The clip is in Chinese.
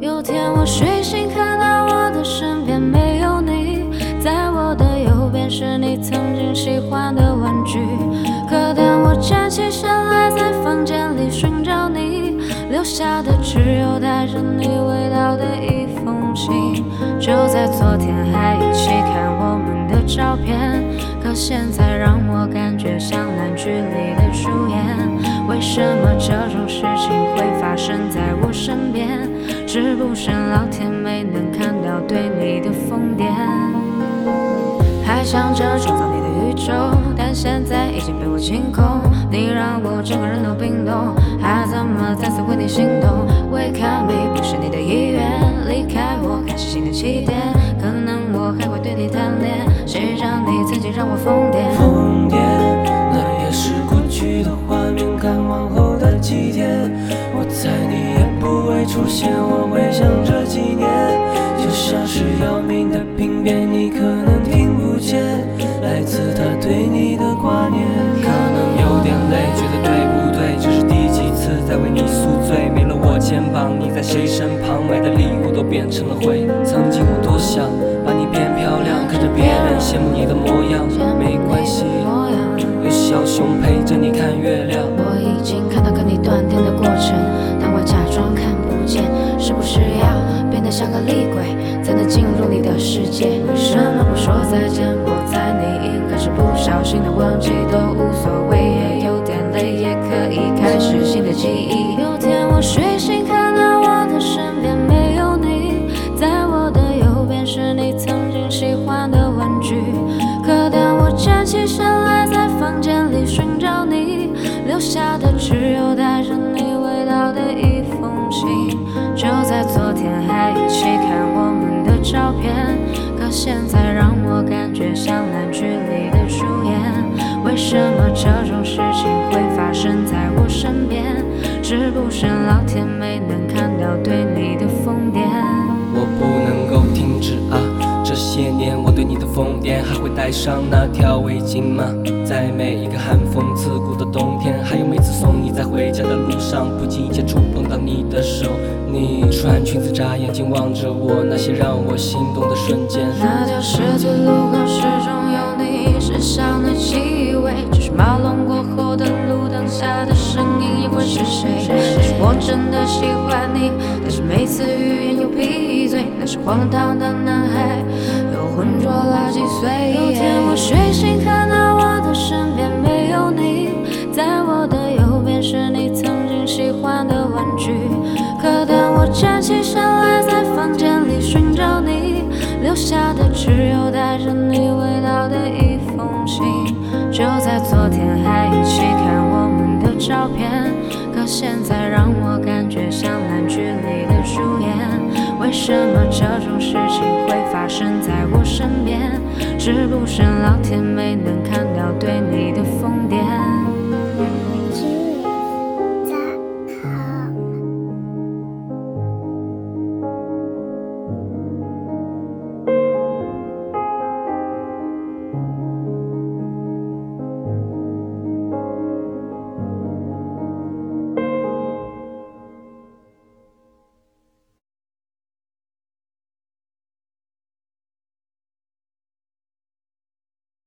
有天我睡醒，看到我的身边没有你，在我的右边是你曾经喜欢的玩具。可当我站起身来，在房间里寻找你，留下的只有带着你味道的一封信。就在昨天还一起看我们的照片，可现在让我感觉像烂剧里的主演。为什么这种事情会发生在我身边？是不是老天没能看到对你的疯癫？还想着创造你的宇宙，但现在已经被我清空。你让我整个人都冰冻，还怎么再次为你心动？Wake up me， 不是你的意愿，离开我，开启新的起点。可能我还会对你贪恋，谁让你曾经让我疯癫？ 疯癫，那也是过去的画面，看往后的几天，我猜你也不会出现。我会想这几年，就像是要命的病变，你可能听不见来自他对你的挂念。可能有点累，觉得对不对？这是第几次在为你宿醉？没了我肩膀，你在谁身旁？买的礼物都变成了灰。曾经我多想把你变漂亮，看着别人羡慕你的模样。没关系，有小熊陪着你看月亮。 我已经看到跟你断电的过程，但我假装看不见。是不是要变得像个厉鬼，才能进入你的世界？为什么不说再见？我猜你应该是不小心的忘记，都无所谓，也有点累，也可以开始新的记忆。有天我睡醒，看到我的身边没有你，在我的右边是你曾经喜欢的玩具。可当我站起身来，在房间里寻找你，留下的只有带着你味道的一封信。就在昨天还一起看我们的照片，可现在让我感觉像烂剧里的主演。为什么这种事情会发生在我身边？是不是老天没能看到对你的疯癫？ 我不能够停止啊！这些年我对你的疯癫，还会带上那条围巾吗？在每一个寒风刺骨的冬天，还有每次送你在回家的路上，不经意间触碰到你的手。你穿裙子眨眼睛望着我，那些让我心动的瞬间。 那条十字路口始终有你身上的气味，只是马龙过后的路灯下的身影也会是谁？但是我真的喜欢你，但是每次语言又闭嘴。那是荒唐的男孩，又浑浊了几岁。有天我睡醒，看到我的身边没有你，在我的右边是你曾经喜欢的玩具。可当我站起身来，在房间里寻找你，留下的只有带着你味道的一封信。就在昨天还一起看我们的照片，可现在让我感觉像烂剧里的主演。为什么这种事情会发生在我身边？是不是老天没能看到对你的疯癫？